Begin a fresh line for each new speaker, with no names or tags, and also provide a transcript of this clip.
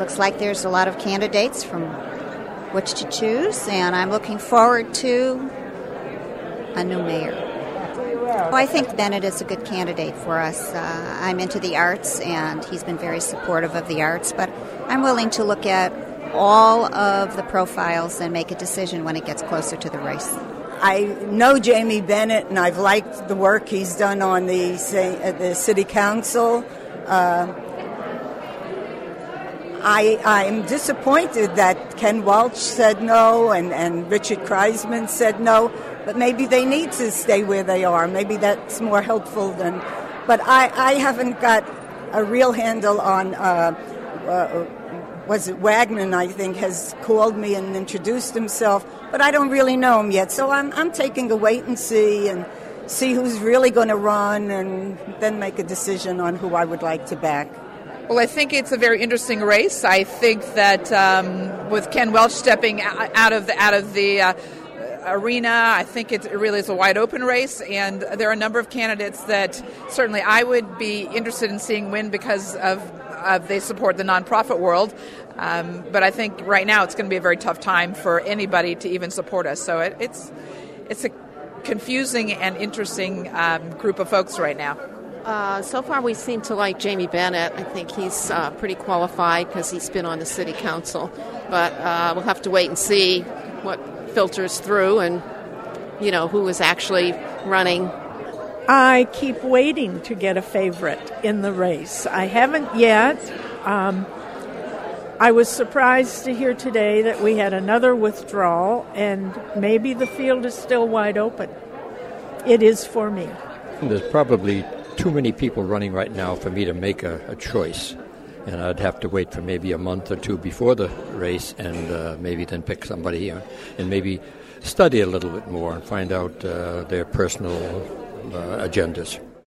looks like there's a lot of candidates from which to choose, and I'm looking forward to a new mayor. Well, I think Bennett is a good candidate for us. I'm into the arts, and he's been very supportive of the arts, but I'm willing to look at all of the profiles and make a decision when it gets closer to the race.
I know Jamie Bennett, and I've liked the work he's done on the city council. I'm disappointed that Ken Welch said no and Richard Kreisman said no, but maybe they need to stay where they are. Maybe that's more helpful than... But I haven't got a real handle on... was it Wagner, I think, has called me and introduced himself, but I don't really know him yet. So I'm taking a wait and see who's really going to run and then make a decision on who I would like to back.
Well, I think it's a very interesting race. I think that with Ken Welch stepping out of the arena, I think it really is a wide open race, and there are a number of candidates that certainly I would be interested in seeing win because of they support the nonprofit world. But I think right now it's going to be a very tough time for anybody to even support us. So it's a confusing and interesting group of folks right now.
So far we seem to like Jamie Bennett. I think he's pretty qualified because he's been on the city council. But we'll have to wait and see what filters through and, who is actually running.
I keep waiting to get a favorite in the race. I haven't yet. I was surprised to hear today that we had another withdrawal, and maybe the field is still wide open. It is for me.
There's probably too many people running right now for me to make a choice. And I'd have to wait for maybe a month or two before the race and maybe then pick somebody and maybe study a little bit more and find out their personal agendas.